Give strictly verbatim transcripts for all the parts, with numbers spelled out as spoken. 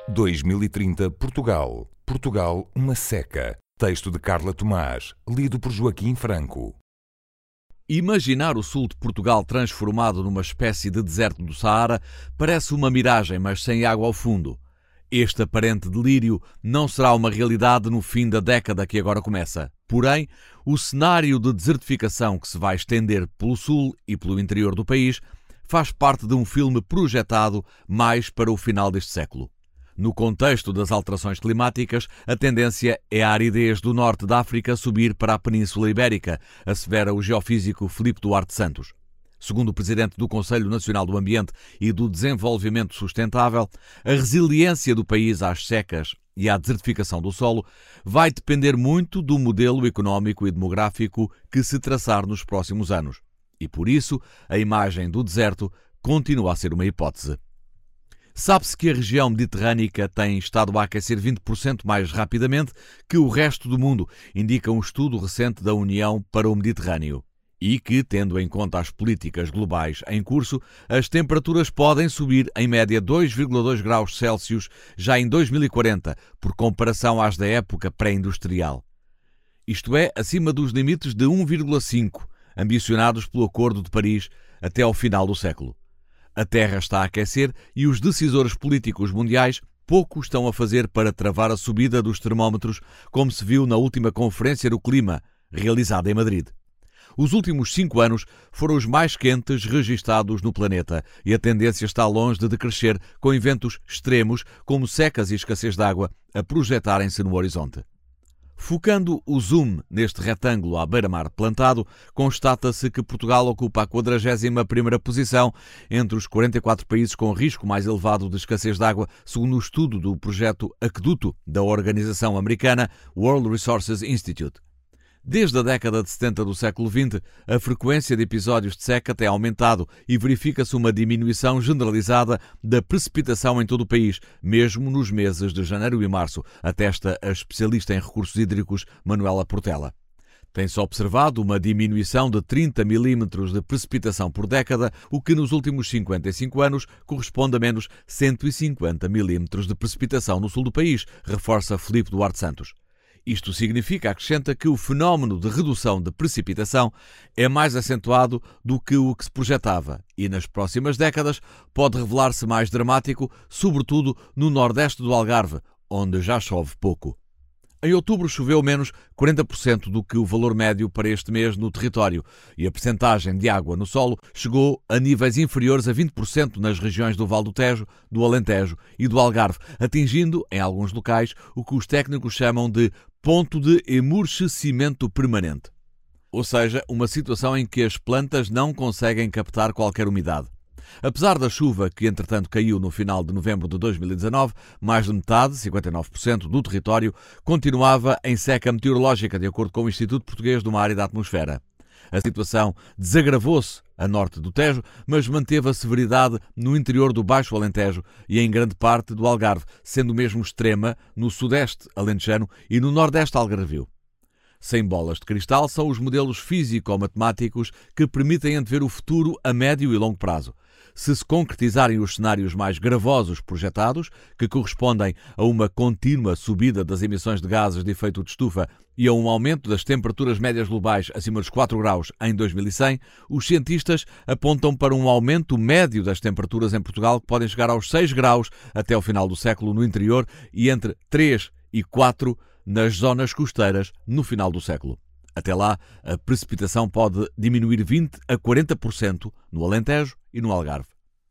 dois mil e trinta Portugal. Portugal, uma seca. Texto de Carla Tomás, lido por Joaquim Franco. Imaginar o sul de Portugal transformado numa espécie de deserto do Saara parece uma miragem, mas sem água ao fundo. Este aparente delírio não será uma realidade no fim da década que agora começa. Porém, o cenário de desertificação que se vai estender pelo sul e pelo interior do país faz parte de um filme projetado mais para o final deste século. No contexto das alterações climáticas, a tendência é a aridez do norte da África subir para a Península Ibérica, assevera o geofísico Filipe Duarte Santos. Segundo o presidente do Conselho Nacional do Ambiente e do Desenvolvimento Sustentável, a resiliência do país às secas e à desertificação do solo vai depender muito do modelo económico e demográfico que se traçar nos próximos anos. E por isso, a imagem do deserto continua a ser uma hipótese. Sabe-se que a região mediterrânica tem estado a aquecer vinte por cento mais rapidamente que o resto do mundo, indica um estudo recente da União para o Mediterrâneo. E que, tendo em conta as políticas globais em curso, as temperaturas podem subir em média dois vírgula dois graus Celsius já em dois mil e quarenta, por comparação às da época pré-industrial. Isto é, acima dos limites de um vírgula cinco, ambicionados pelo Acordo de Paris até ao final do século. A Terra está a aquecer e os decisores políticos mundiais pouco estão a fazer para travar a subida dos termómetros, como se viu na última Conferência do Clima, realizada em Madrid. Os últimos cinco anos foram os mais quentes registados no planeta e a tendência está longe de decrescer, com eventos extremos, como secas e escassez de água, a projetarem-se no horizonte. Focando o zoom neste retângulo à beira-mar plantado, constata-se que Portugal ocupa a quadragésima primeira posição entre os quarenta e quatro países com risco mais elevado de escassez de água, segundo o estudo do projeto Aqueduto da organização americana World Resources Institute. Desde a década de setenta do século vinte, a frequência de episódios de seca tem aumentado e verifica-se uma diminuição generalizada da precipitação em todo o país, mesmo nos meses de janeiro e março, atesta a especialista em recursos hídricos Manuela Portela. Tem-se observado uma diminuição de trinta milímetros de precipitação por década, o que nos últimos cinquenta e cinco anos corresponde a menos cento e cinquenta milímetros de precipitação no sul do país, reforça Filipe Duarte Santos. Isto significa, acrescenta, que o fenómeno de redução de precipitação é mais acentuado do que o que se projetava e, nas próximas décadas, pode revelar-se mais dramático, sobretudo no nordeste do Algarve, onde já chove pouco. Em outubro choveu menos quarenta por cento do que o valor médio para este mês no território e a percentagem de água no solo chegou a níveis inferiores a vinte por cento nas regiões do Val do Tejo, do Alentejo e do Algarve, atingindo, em alguns locais, o que os técnicos chamam de ponto de emurchecimento permanente. Ou seja, uma situação em que as plantas não conseguem captar qualquer umidade. Apesar da chuva que, entretanto, caiu no final de novembro de dois mil e dezanove, mais de metade, cinquenta e nove por cento, do território continuava em seca meteorológica, de acordo com o Instituto Português do Mar e da Atmosfera. A situação desagravou-se a norte do Tejo, mas manteve a severidade no interior do Baixo Alentejo e em grande parte do Algarve, sendo mesmo extrema no sudeste alentejano e no nordeste algarvio. Sem bolas de cristal, são os modelos físico-matemáticos que permitem antever o futuro a médio e longo prazo. Se se concretizarem os cenários mais gravosos projetados, que correspondem a uma contínua subida das emissões de gases de efeito de estufa e a um aumento das temperaturas médias globais acima dos quatro graus em dois mil e cem, os cientistas apontam para um aumento médio das temperaturas em Portugal que podem chegar aos seis graus até ao final do século no interior e entre três e quatro nas zonas costeiras no final do século. Até lá, a precipitação pode diminuir vinte a quarenta por cento no Alentejo e no Algarve.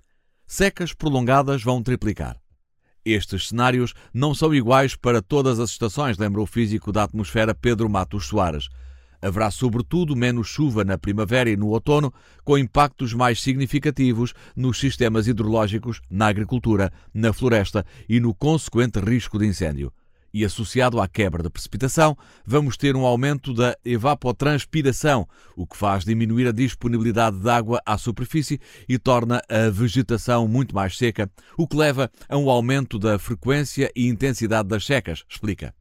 Secas prolongadas vão triplicar. Estes cenários não são iguais para todas as estações, lembra o físico da atmosfera Pedro Matos Soares. Haverá, sobretudo, menos chuva na primavera e no outono, com impactos mais significativos nos sistemas hidrológicos, na agricultura, na floresta e no consequente risco de incêndio. E associado à quebra da precipitação, vamos ter um aumento da evapotranspiração, o que faz diminuir a disponibilidade de água à superfície e torna a vegetação muito mais seca, o que leva a um aumento da frequência e intensidade das secas, explica.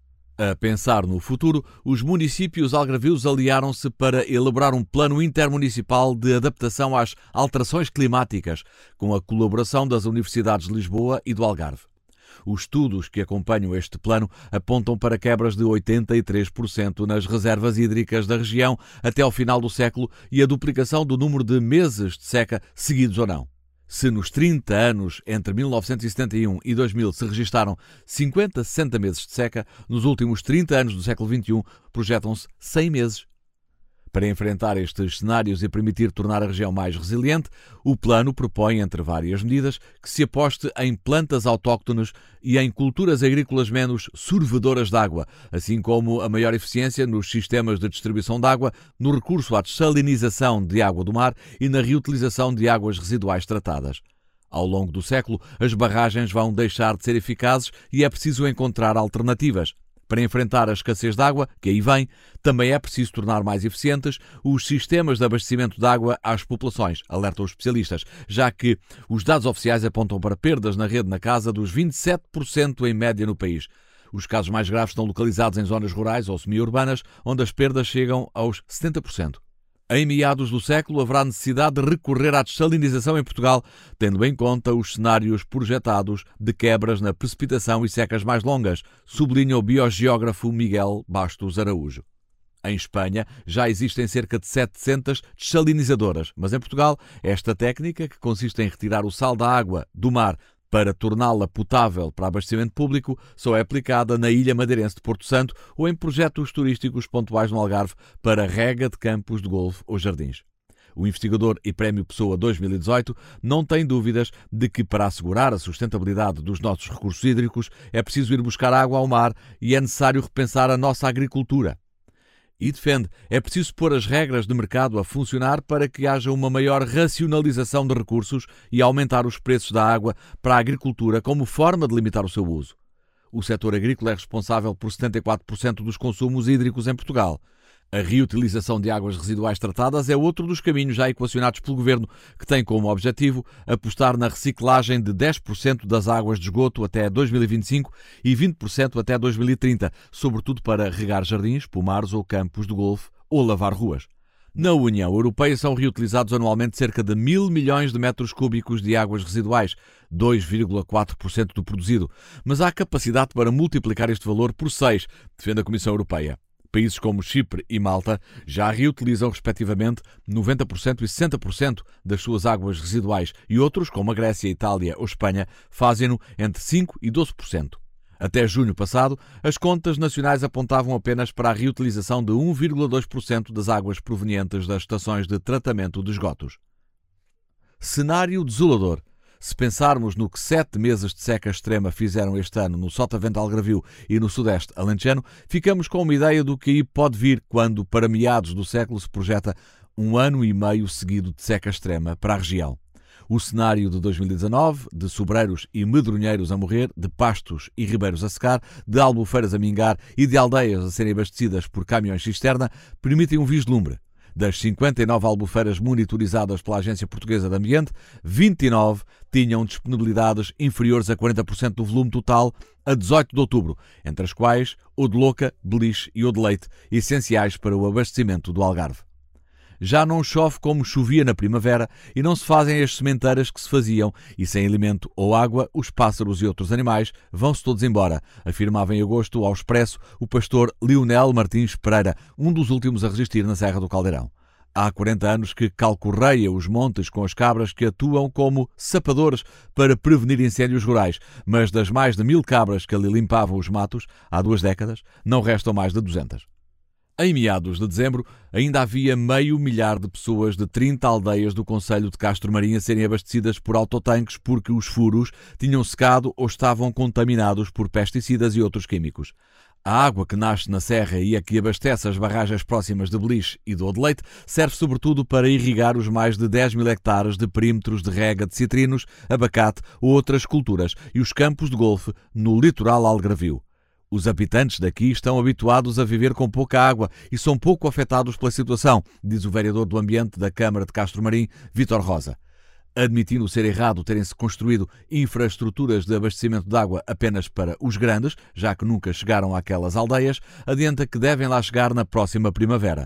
A pensar no futuro, os municípios algarvios aliaram-se para elaborar um plano intermunicipal de adaptação às alterações climáticas, com a colaboração das Universidades de Lisboa e do Algarve. Os estudos que acompanham este plano apontam para quebras de oitenta e três por cento nas reservas hídricas da região até ao final do século e a duplicação do número de meses de seca, seguidos ou não. Se nos trinta anos entre mil novecentos e setenta e um e dois mil se registaram cinquenta, sessenta meses de seca, nos últimos trinta anos do século vinte e um projetam-se cem meses. Para enfrentar estes cenários e permitir tornar a região mais resiliente, o plano propõe, entre várias medidas, que se aposte em plantas autóctones e em culturas agrícolas menos sorvedoras de água, assim como a maior eficiência nos sistemas de distribuição de água, no recurso à dessalinização de água do mar e na reutilização de águas residuais tratadas. Ao longo do século, as barragens vão deixar de ser eficazes e é preciso encontrar alternativas. Para enfrentar a escassez de água, que aí vem, também é preciso tornar mais eficientes os sistemas de abastecimento de água às populações, alertam os especialistas, já que os dados oficiais apontam para perdas na rede na casa dos vinte e sete por cento em média no país. Os casos mais graves estão localizados em zonas rurais ou semi-urbanas, onde as perdas chegam aos setenta por cento. Em meados do século haverá necessidade de recorrer à dessalinização em Portugal, tendo em conta os cenários projetados de quebras na precipitação e secas mais longas, sublinha o biogeógrafo Miguel Bastos Araújo. Em Espanha já existem cerca de setecentas dessalinizadoras, mas em Portugal esta técnica, que consiste em retirar o sal da água do mar para torná-la potável para abastecimento público, só é aplicada na ilha madeirense de Porto Santo ou em projetos turísticos pontuais no Algarve para rega de campos de golfe ou jardins. O investigador e Prémio Pessoa dois mil e dezoito não tem dúvidas de que, para assegurar a sustentabilidade dos nossos recursos hídricos, é preciso ir buscar água ao mar e é necessário repensar a nossa agricultura. E defende, é preciso pôr as regras de mercado a funcionar para que haja uma maior racionalização de recursos e aumentar os preços da água para a agricultura como forma de limitar o seu uso. O setor agrícola é responsável por setenta e quatro por cento dos consumos hídricos em Portugal. A reutilização de águas residuais tratadas é outro dos caminhos já equacionados pelo Governo, que tem como objetivo apostar na reciclagem de dez por cento das águas de esgoto até dois mil e vinte e cinco e vinte por cento até dois mil e trinta, sobretudo para regar jardins, pomares ou campos de golfe ou lavar ruas. Na União Europeia são reutilizados anualmente cerca de mil milhões de metros cúbicos de águas residuais, dois vírgula quatro por cento do produzido, mas há capacidade para multiplicar este valor por seis, defende a Comissão Europeia. Países como Chipre e Malta já reutilizam, respectivamente, noventa por cento e sessenta por cento das suas águas residuais e outros, como a Grécia, Itália ou Espanha, fazem-no entre cinco por cento e doze por cento. Até junho passado, as contas nacionais apontavam apenas para a reutilização de um vírgula dois por cento das águas provenientes das estações de tratamento de esgotos. Cenário desolador. Se pensarmos no que sete meses de seca extrema fizeram este ano no Sotavento Algarvio e no Sudeste alentejano, ficamos com uma ideia do que aí pode vir quando, para meados do século, se projeta um ano e meio seguido de seca extrema para a região. O cenário de dois mil e dezanove, de sobreiros e medronheiros a morrer, de pastos e ribeiros a secar, de albufeiras a mingar e de aldeias a serem abastecidas por caminhões cisterna, permitem um vislumbre. Das cinquenta e nove albufeiras monitorizadas pela Agência Portuguesa de Ambiente, vinte e nove tinham disponibilidades inferiores a quarenta por cento do volume total a dezoito de outubro, entre as quais o de Loca, Beliche e o de Leite, essenciais para o abastecimento do Algarve. Já não chove como chovia na primavera e não se fazem as sementeiras que se faziam e sem alimento ou água os pássaros e outros animais vão-se todos embora, afirmava em agosto ao Expresso o pastor Leonel Martins Pereira, um dos últimos a resistir na Serra do Caldeirão. Há quarenta anos que calcorreia os montes com as cabras que atuam como sapadores para prevenir incêndios rurais, mas das mais de mil cabras que ali limpavam os matos, há duas décadas, não restam mais de duzentas. Em meados de dezembro, ainda havia meio milhar de pessoas de trinta aldeias do concelho de Castro Marinho a serem abastecidas por autotanques porque os furos tinham secado ou estavam contaminados por pesticidas e outros químicos. A água que nasce na serra e a que abastece as barragens próximas de Beliche e do Odeleite serve sobretudo para irrigar os mais de dez mil hectares de perímetros de rega de citrinos, abacate ou outras culturas e os campos de golfe no litoral algarvio. Os habitantes daqui estão habituados a viver com pouca água e são pouco afetados pela situação, diz o vereador do Ambiente da Câmara de Castro Marim, Vítor Rosa. Admitindo ser errado terem-se construído infraestruturas de abastecimento de água apenas para os grandes, já que nunca chegaram àquelas aldeias, adianta que devem lá chegar na próxima primavera.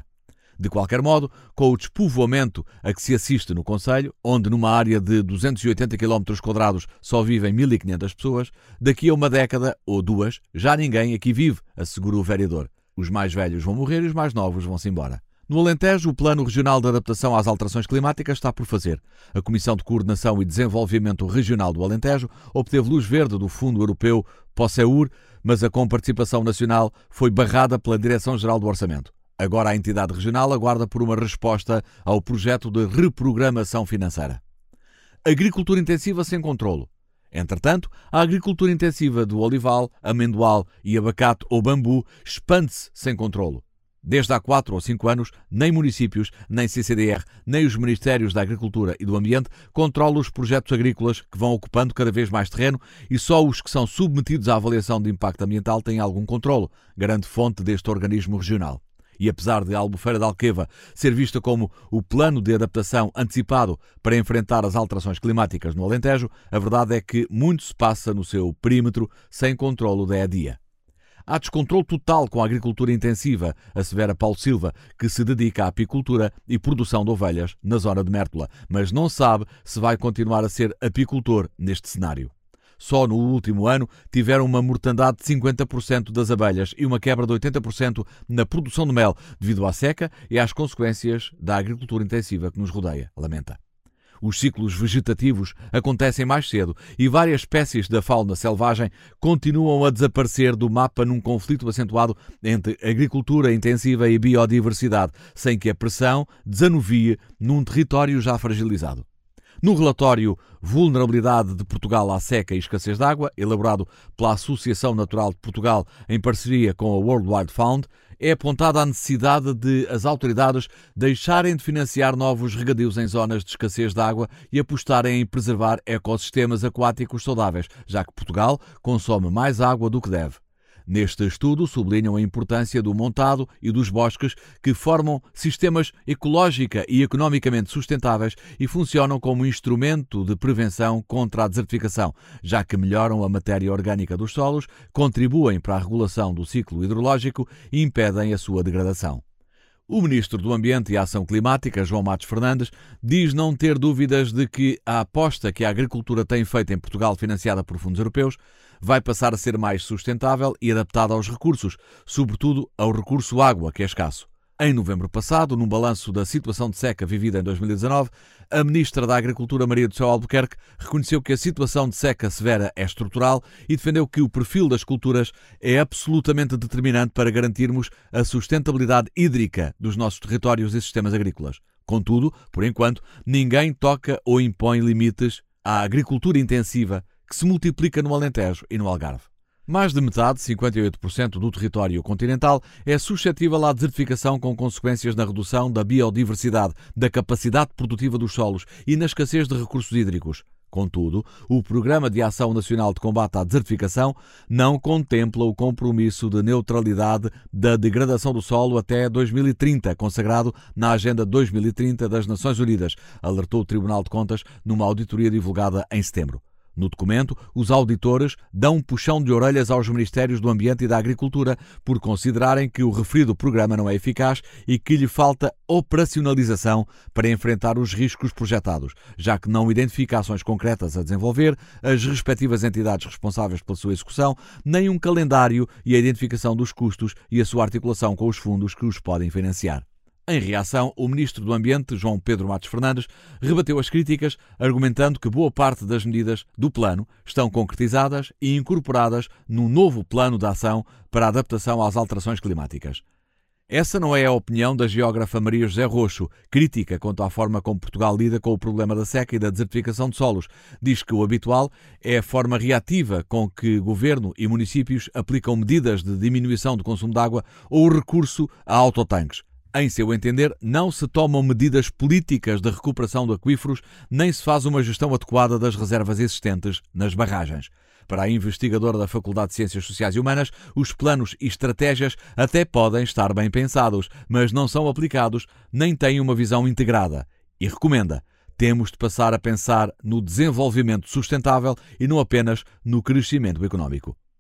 De qualquer modo, com o despovoamento a que se assiste no concelho, onde numa área de duzentos e oitenta quilómetros quadrados só vivem mil e quinhentas pessoas, daqui a uma década ou duas já ninguém aqui vive, assegurou o vereador. Os mais velhos vão morrer e os mais novos vão-se embora. No Alentejo, o Plano Regional de Adaptação às Alterações Climáticas está por fazer. A Comissão de Coordenação e Desenvolvimento Regional do Alentejo obteve luz verde do Fundo Europeu POSEUR, mas a comparticipação nacional foi barrada pela Direção-Geral do Orçamento. Agora a entidade regional aguarda por uma resposta ao projeto de reprogramação financeira. Agricultura intensiva sem controlo. Entretanto, a agricultura intensiva do olival, amendoal e abacate ou bambu expande-se sem controlo. Desde há quatro ou cinco anos, nem municípios, nem C C D R, nem os Ministérios da Agricultura e do Ambiente controlam os projetos agrícolas que vão ocupando cada vez mais terreno e só os que são submetidos à avaliação de impacto ambiental têm algum controlo, grande fonte deste organismo regional. E apesar de Albufeira de Alqueva ser vista como o plano de adaptação antecipado para enfrentar as alterações climáticas no Alentejo, a verdade é que muito se passa no seu perímetro sem controlo da E D I A. Há descontrole total com a agricultura intensiva, assevera Paulo Silva, que se dedica à apicultura e produção de ovelhas na zona de Mértola, mas não sabe se vai continuar a ser apicultor neste cenário. Só no último ano tiveram uma mortandade de cinquenta por cento das abelhas e uma quebra de oitenta por cento na produção de mel, devido à seca e às consequências da agricultura intensiva que nos rodeia, lamenta. Os ciclos vegetativos acontecem mais cedo e várias espécies da fauna selvagem continuam a desaparecer do mapa num conflito acentuado entre agricultura intensiva e biodiversidade, sem que a pressão desanuvie num território já fragilizado. No relatório Vulnerabilidade de Portugal à Seca e Escassez de Água, elaborado pela Associação Natural de Portugal em parceria com a World Wide Fund, é apontada a necessidade de as autoridades deixarem de financiar novos regadios em zonas de escassez de água e apostarem em preservar ecossistemas aquáticos saudáveis, já que Portugal consome mais água do que deve. Neste estudo, sublinham a importância do montado e dos bosques, que formam sistemas ecológica e economicamente sustentáveis e funcionam como instrumento de prevenção contra a desertificação, já que melhoram a matéria orgânica dos solos, contribuem para a regulação do ciclo hidrológico e impedem a sua degradação. O Ministro do Ambiente e Ação Climática, João Matos Fernandes, diz não ter dúvidas de que a aposta que a agricultura tem feito em Portugal, financiada por fundos europeus, vai passar a ser mais sustentável e adaptada aos recursos, sobretudo ao recurso água, que é escasso. Em novembro passado, num balanço da situação de seca vivida em dois mil e dezanove, a Ministra da Agricultura, Maria do Céu Albuquerque, reconheceu que a situação de seca severa é estrutural e defendeu que o perfil das culturas é absolutamente determinante para garantirmos a sustentabilidade hídrica dos nossos territórios e sistemas agrícolas. Contudo, por enquanto, ninguém toca ou impõe limites à agricultura intensiva que se multiplica no Alentejo e no Algarve. Mais de metade, cinquenta e oito por cento do território continental, é suscetível à desertificação com consequências na redução da biodiversidade, da capacidade produtiva dos solos e na escassez de recursos hídricos. Contudo, o Programa de Ação Nacional de Combate à Desertificação não contempla o compromisso de neutralidade da degradação do solo até dois mil e trinta, consagrado na Agenda dois mil e trinta das Nações Unidas, alertou o Tribunal de Contas numa auditoria divulgada em setembro. No documento, os auditores dão um puxão de orelhas aos Ministérios do Ambiente e da Agricultura por considerarem que o referido programa não é eficaz e que lhe falta operacionalização para enfrentar os riscos projetados, já que não identifica ações concretas a desenvolver, as respectivas entidades responsáveis pela sua execução, nem um calendário e a identificação dos custos e a sua articulação com os fundos que os podem financiar. Em reação, o Ministro do Ambiente, João Pedro Matos Fernandes, rebateu as críticas, argumentando que boa parte das medidas do plano estão concretizadas e incorporadas num novo plano de ação para a adaptação às alterações climáticas. Essa não é a opinião da geógrafa Maria José Roxo, crítica quanto à forma como Portugal lida com o problema da seca e da desertificação de solos. Diz que o habitual é a forma reativa com que governo e municípios aplicam medidas de diminuição do consumo de água ou o recurso a autotanques. Em seu entender, não se tomam medidas políticas de recuperação de aquíferos, nem se faz uma gestão adequada das reservas existentes nas barragens. Para a investigadora da Faculdade de Ciências Sociais e Humanas, os planos e estratégias até podem estar bem pensados, mas não são aplicados nem têm uma visão integrada. E recomenda: temos de passar a pensar no desenvolvimento sustentável e não apenas no crescimento económico.